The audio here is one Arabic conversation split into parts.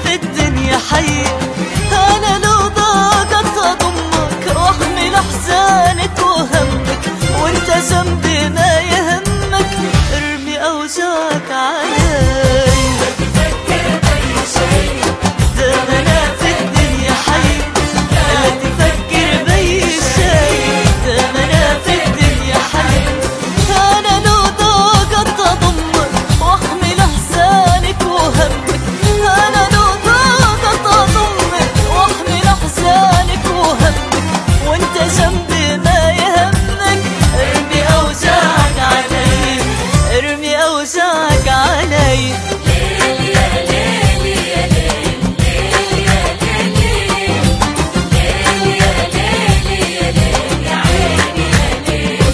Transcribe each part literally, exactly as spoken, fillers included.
في الدنيا حي. أنا لو ضاقت أضمك وأحمل أحزانك وهمك، وأنت ذنبي ما يهمك، ارمي أوجاعك علي. لا تفكر بأي شيء دام أنا في الدنيا حي، لا تفكر بأي شيء، دام أنا في الدنيا حي. أنا لو ضاقت أضمك وأحمل أحزانك وهمك، أنا لو ضاقت أضمك وأحمل أحزانك وهمك، وأنت ذنبي ما يهمك، ارمي أوجاعك علي، ارمي أوجاعك علي. ليل يا ليل يا ليل، ليل يا ليل، ليل يا ليل يا ليل، يا عيني يا ليل.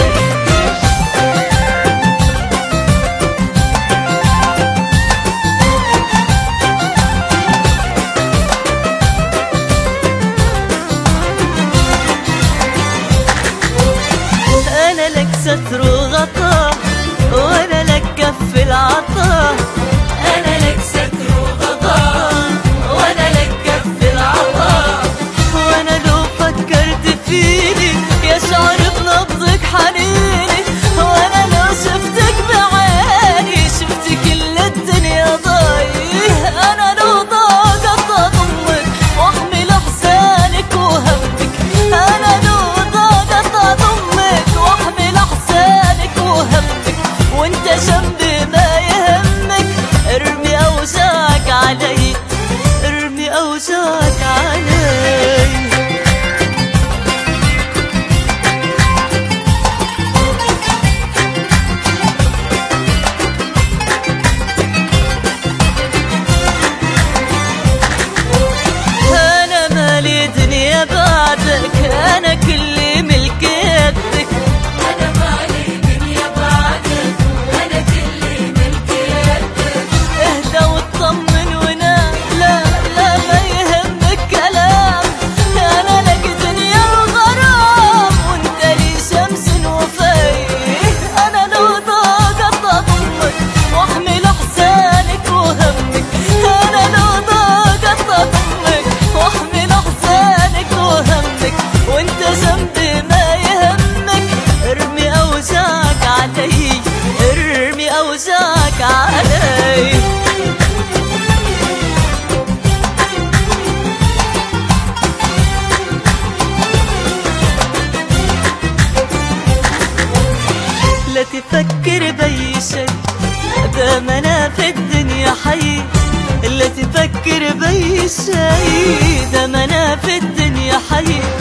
أنا لك ستر وغطاء، وأنا لك كف العطاء. أنا لك ستر وغطاء، وأنا لك كف العطاء. وأنا لو فكرت فيني يشعر بنبضك حنيني، وأنا لو شفتك بعيني شفت كل الدنيا ضايع. أنا لو ضاقت أضمك وأحمل أحزانك وهمك، أنا لو ضاقت أضمك وأحمل أحزانك وهمك، وأنت جنبي ما يهمك، ارمي أوجاعك علي، ارمي أوجاعك علي. أنا مالي دنيا بعدك، أنا كل ملك يدك. أنا مالي دنيا بعدك، أنا كل ملك يدك. اهدى واطمن ونام، لا لا ما يهمك كلام. أنا لك دنيا وغرام، وأنت لي شمس وفاي. أنا لو ضاقت أضمك وأحمل أحزانك وهمك، أنا لو ضاقت أضمك وأحمل أحزانك وهمك، وأنت ذنبي ما يهمك، ارمي أوجاعك علي، ارمي أوجاعك علي. لا تفكر بأي شيء، دام أنا في الدنيا حي. لا تفكر بأي شيء، دام أنا في الدنيا حي.